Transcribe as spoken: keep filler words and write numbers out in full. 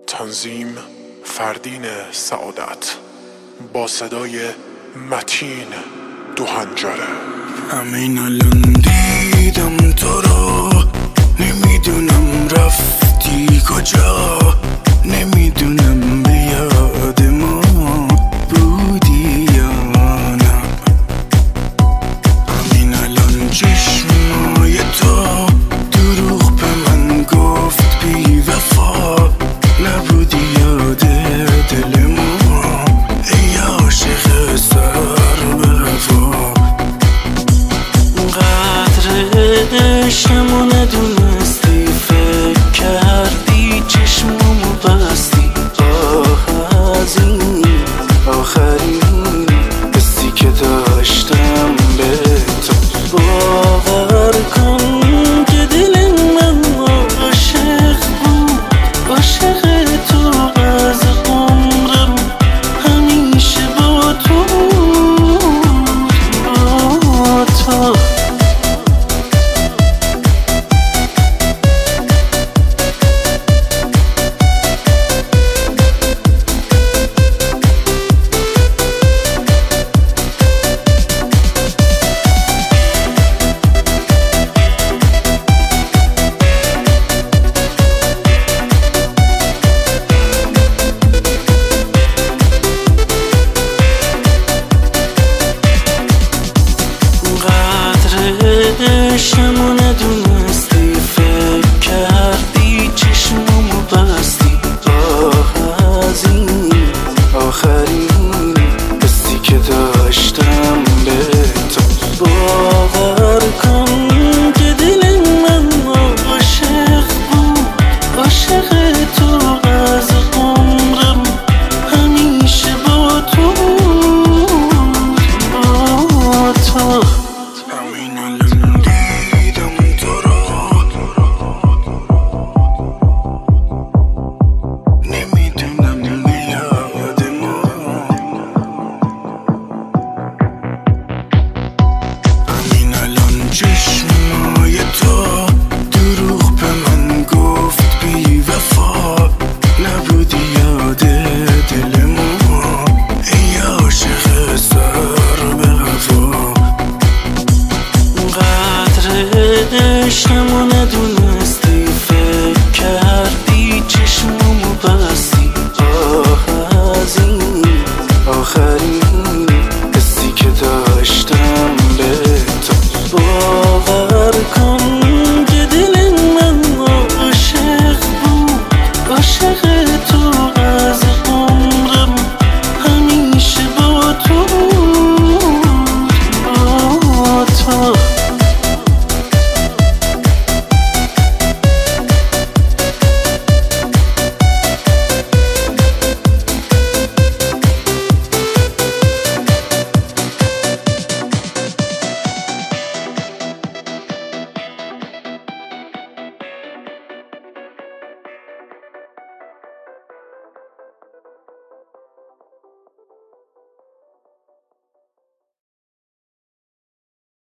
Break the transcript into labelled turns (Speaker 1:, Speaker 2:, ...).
Speaker 1: تنظیم فردین سعادت با صدای متین دو هنجره.
Speaker 2: همین الان دیدم تو رو، نمیدونم رفتی کجا، نمیدونم به یاد ما بودی یا نه. همین الان چشمای تو دروغ به من گفت بی وفا، نبودی یاد دل ما ای عاشق سر به هوا. قدر عشقمو ندونستی، فکر کردی چشممو بستی. آه از این آخرین حسی که داشتم به تو. باور کن که دل من عاشق بود، عاشق تو از عمرم همیشه با تو با تو. عشقمو ندونستی، فکر کردی چشممو بستی. آه از این آخرین حسی که داشتم به تو. باور کن که دل من عاشق بود، عاشق تو